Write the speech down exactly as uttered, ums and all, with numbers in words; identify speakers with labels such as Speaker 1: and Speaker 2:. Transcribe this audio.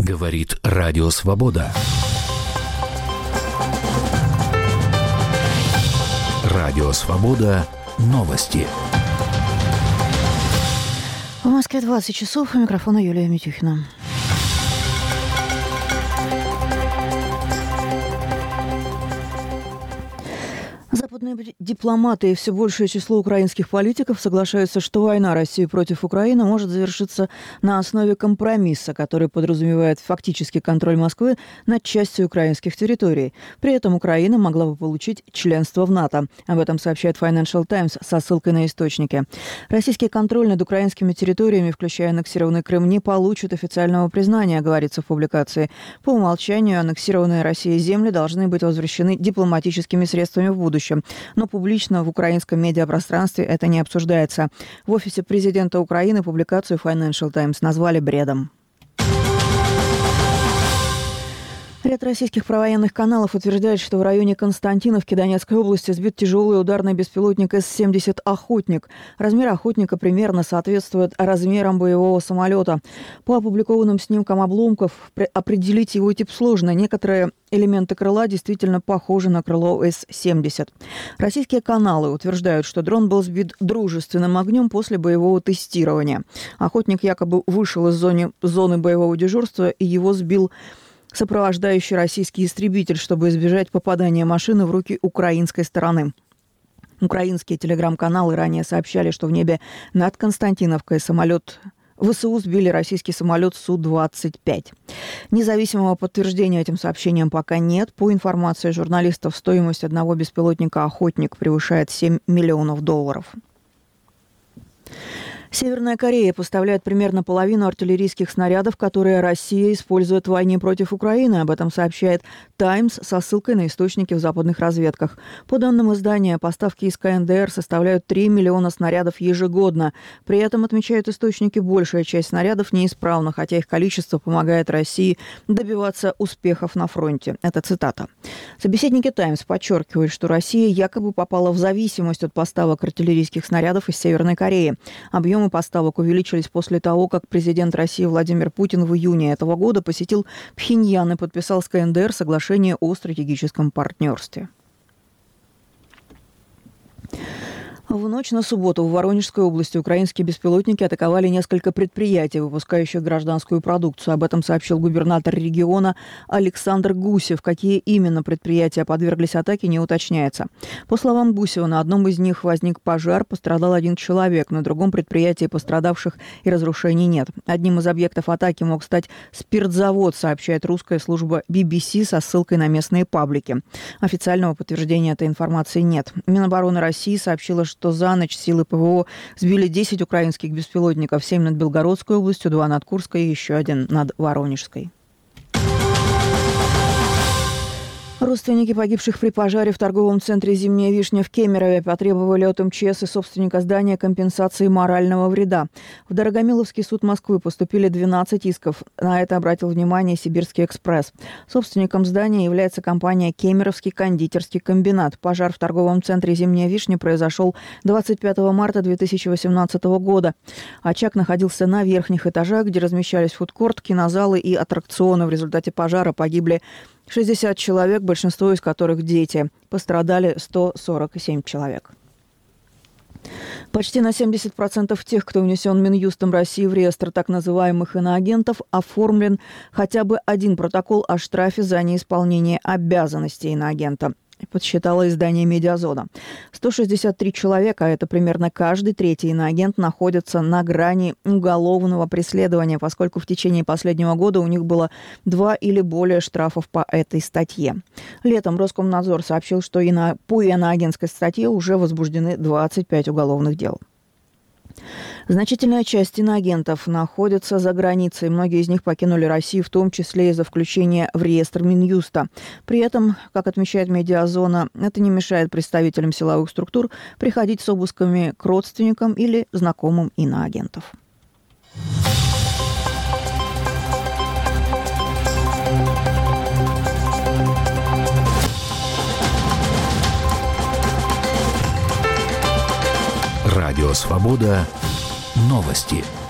Speaker 1: Говорит Радио Свобода. Радио Свобода. Новости.
Speaker 2: В Москве двадцать часов. У микрофона Юлия Митюхина. Западные дипломаты и все большее число украинских политиков соглашаются, что война России против Украины может завершиться на основе компромисса, который подразумевает фактический контроль Москвы над частью украинских территорий. При этом Украина могла бы получить членство в НАТО. Об этом сообщает Financial Times со ссылкой на источники. Российский контроль над украинскими территориями, включая аннексированный Крым, не получит официального признания, говорится в публикации. По умолчанию аннексированные Россией земли должны быть возвращены дипломатическими средствами в будущем. Но публично в украинском медиапространстве это не обсуждается. В офисе президента Украины публикацию Financial Times назвали бредом. Ряд российских провоенных каналов утверждает, что в районе Константиновки Донецкой области сбит тяжелый ударный беспилотник эс семьдесят «Охотник». Размер «Охотника» примерно соответствует размерам боевого самолета. По опубликованным снимкам обломков определить его тип сложно. Некоторые элементы крыла действительно похожи на крыло эс семьдесят. Российские каналы утверждают, что дрон был сбит дружественным огнем после боевого тестирования. «Охотник» якобы вышел из зоны, зоны боевого дежурства, и его сбил сопровождающий российский истребитель, чтобы избежать попадания машины в руки украинской стороны. Украинские телеграм-каналы ранее сообщали, что в небе над Константиновкой самолет ВСУ сбили российский самолет Су двадцать пять. Независимого подтверждения этим сообщениям пока нет. По информации журналистов, стоимость одного беспилотника «Охотник» превышает семь миллионов долларов. Северная Корея поставляет примерно половину артиллерийских снарядов, которые Россия использует в войне против Украины. Об этом сообщает «Таймс» со ссылкой на источники в западных разведках. По данным издания, поставки из ка эн дэ эр составляют три миллиона снарядов ежегодно. При этом, отмечают источники, большая часть снарядов неисправна, хотя их количество помогает России добиваться успехов на фронте. Это цитата. Собеседники «Таймс» подчеркивают, что Россия якобы попала в зависимость от поставок артиллерийских снарядов из Северной Кореи. Объем поставок увеличились после того, как президент России Владимир Путин в июне этого года посетил Пхеньян и подписал с ка эн дэ эр соглашение о стратегическом партнерстве. В ночь на субботу в Воронежской области украинские беспилотники атаковали несколько предприятий, выпускающих гражданскую продукцию. Об этом сообщил губернатор региона Александр Гусев. Какие именно предприятия подверглись атаке, не уточняется. По словам Гусева, на одном из них возник пожар, пострадал один человек. На другом предприятии пострадавших и разрушений нет. Одним из объектов атаки мог стать спиртзавод, сообщает русская служба би би си со ссылкой на местные паблики. Официального подтверждения этой информации нет. Минобороны России сообщила, что что за ночь силы пэ вэ о сбили десять украинских беспилотников, семь над Белгородской областью, два над Курской и еще один над Воронежской. Родственники погибших при пожаре в торговом центре «Зимняя вишня» в Кемерове потребовали от эм че эс и собственника здания компенсации морального вреда. В Дорогомиловский суд Москвы поступили двенадцать исков. На это обратил внимание Сибирский экспресс. Собственником здания является компания «Кемеровский кондитерский комбинат». Пожар в торговом центре «Зимняя вишня» произошел двадцать пятого марта две тысячи восемнадцатого года. Очаг находился на верхних этажах, где размещались фудкорт, кинозалы и аттракционы. В результате пожара погибли шестьдесят человек, большинство из которых дети. Пострадали сто сорок семь человек. Почти на семьдесят процентов тех, кто внесен Минюстом России в реестр так называемых иноагентов, оформлен хотя бы один протокол о штрафе за неисполнение обязанностей иноагента, подсчитало издание «Медиазона». сто шестьдесят три человека, а это примерно каждый третий иноагент, находятся на грани уголовного преследования, поскольку в течение последнего года у них было два или более штрафов по этой статье. Летом Роскомнадзор сообщил, что и на, по иноагентской статье уже возбуждены двадцать пять уголовных дел. Значительная часть иноагентов находится за границей. Многие из них покинули Россию, в том числе из-за включения в реестр Минюста. При этом, как отмечает «Медиазона», это не мешает представителям силовых структур приходить с обысками к родственникам или знакомым иноагентов.
Speaker 1: Радио Свобода. Новости.